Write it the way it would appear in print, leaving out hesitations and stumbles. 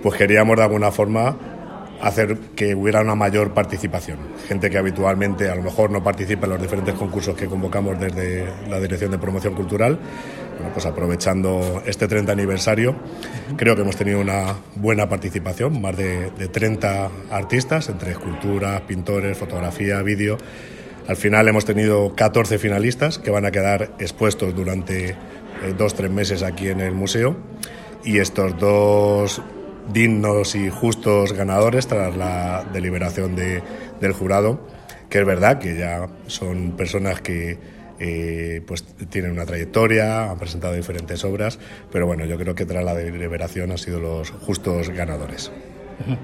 pues queríamos de alguna forma hacer que hubiera una mayor participación. Gente que habitualmente a lo mejor no participa en los diferentes concursos que convocamos desde la Dirección de Promoción Cultural. Bueno, pues aprovechando este 30 aniversario, creo que hemos tenido una buena participación, más de 30 artistas, entre esculturas, pintores, fotografía, vídeo. Al final hemos tenido 14 finalistas que van a quedar expuestos durante 2-3 meses aquí en el museo, y estos 2 dignos y justos ganadores tras la deliberación del jurado, que es verdad que ya son personas que pues tienen una trayectoria, han presentado diferentes obras, pero bueno, yo creo que tras la deliberación han sido los justos ganadores.